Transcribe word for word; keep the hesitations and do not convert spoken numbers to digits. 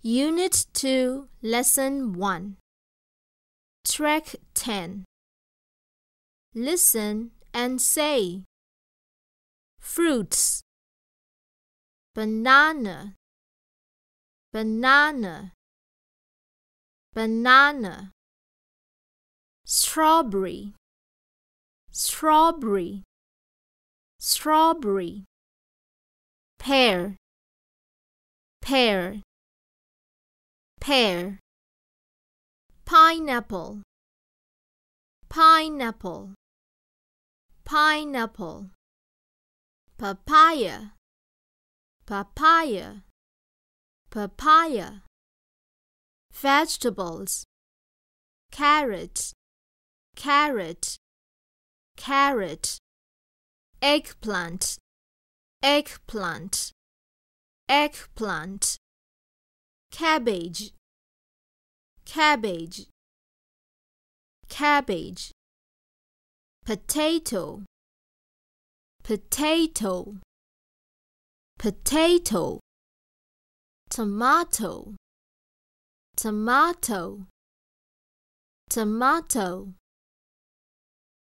Unit two, Lesson one. Track ten. Listen and say. Fruits. Banana, banana, banana. Strawberry, strawberry, strawberry. Pear, pear, pear. Pineapple, pineapple, pineapple. Papaya, papaya, papaya. Vegetables. Carrot, carrot, carrot. Eggplant, eggplant, eggplant. Cabbage, cabbage, cabbage. Potato, potato, potato. Tomato, tomato, tomato.